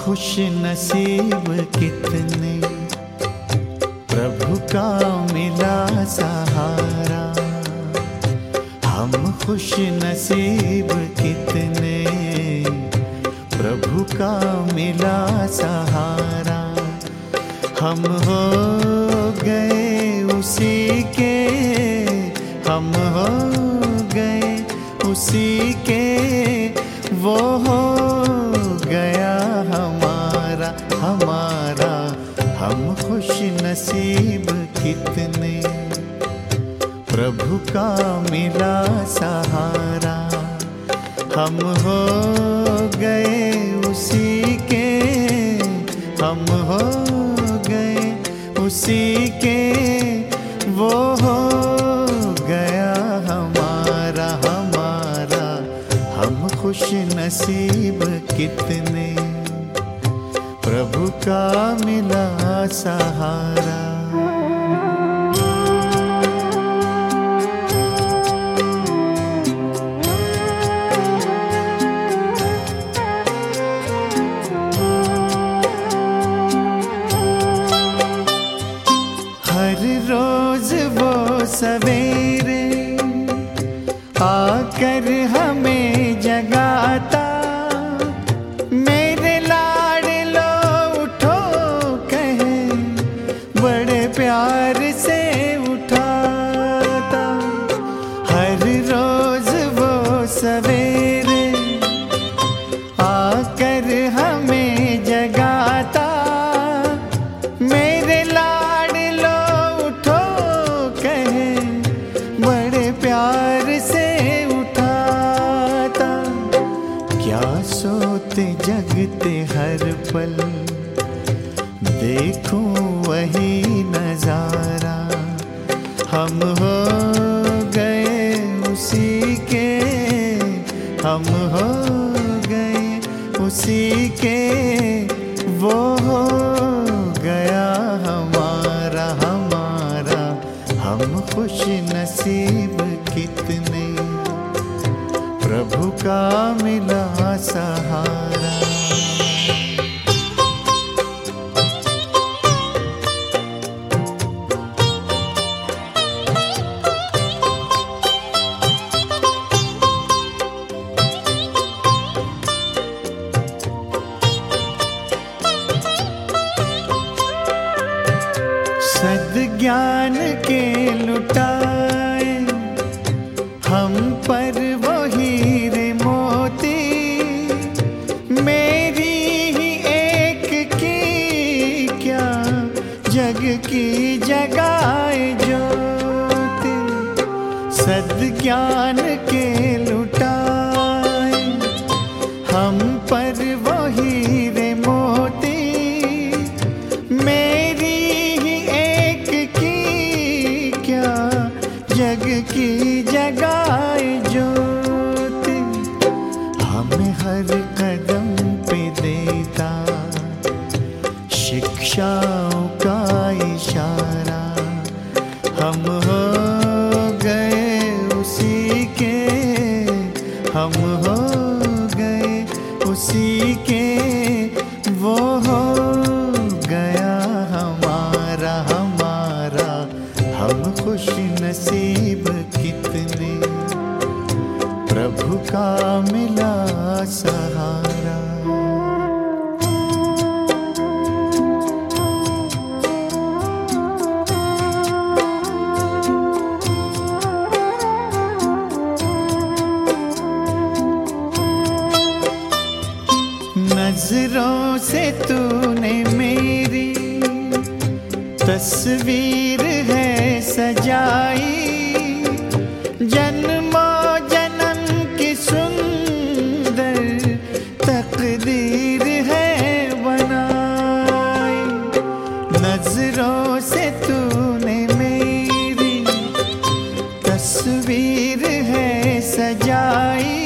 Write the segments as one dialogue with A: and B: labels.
A: खुश नसीब कितने, प्रभु का मिला सहारा। हम खुश नसीब कितने, प्रभु का मिला सहारा। हम हो गए उसी के, हम हो गए उसी के, वो हो गया हमारा हमारा। हम खुश नसीब कितने, प्रभु का मिला सहारा। हम हो गए उसी के, हम हो गए उसी के, वो हो गया हमारा हमारा। हम खुश नसीब कितने, प्रभु का मिला सहारा। हर रोज वो सवेरे आकर हमें जगाता, मेरे लाडलो उठो कहे, बड़े प्यार से उठाता। हर रोज वो सवेरे आकर हमें जगाता, मेरे लाडलो उठो कहे, बड़े प्यार से उठाता। क्या सोते जगते हर पल, देखूं वही नजारा। हम हो गए उसी के, हम हो गए उसी के, वो हो गया हमारा हमारा। हम खुश नसीब कितने, प्रभु का मिला सहारा। सद्ज्ञान के लुटाए हम पर वो हीरे मोती, मेरी ही एक की क्या जग की जगाए ज्योति। सद्ज्ञान के लुटाए हम पर वो हीरे मोती, मेरी जग की जगाए ज्योति। हमें हर कदम पे देता शिक्षाओं का इशारा। हम हो गए उसी के, हम हो गए उसी के, वो हो गया हमारा हमारा। हम खुश नसीब कितने, प्रभु का मिला सहारा। नजरों से तूने मेरी तस्वीर है सजाई, जन्मों जन्म की सुंदर तकदीर है बनाई। नजरों से तूने मेरी तस्वीर है सजाई,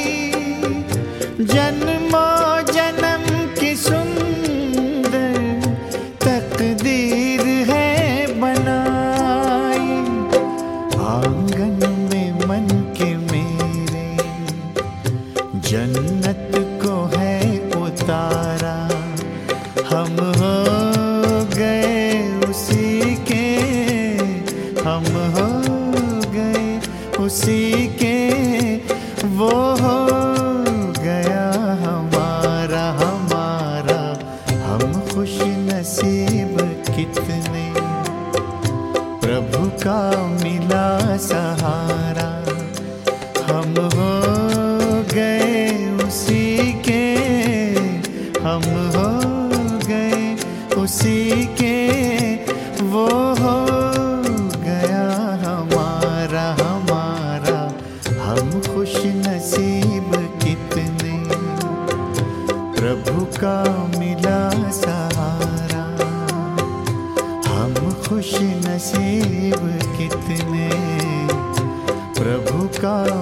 A: जन्मों जन्म की सुंदर तकदीर है बनाई। आंगन में मन के मेरे जन्नत को है उतारा, का मिला सहारा। हम हो गए उसी के, हम हो गए उसी के, वो हो गया हमारा हमारा। हम खुश नसीब कितने, प्रभु का मिला सहारा। हम खुश नसीब कितने, प्रभु का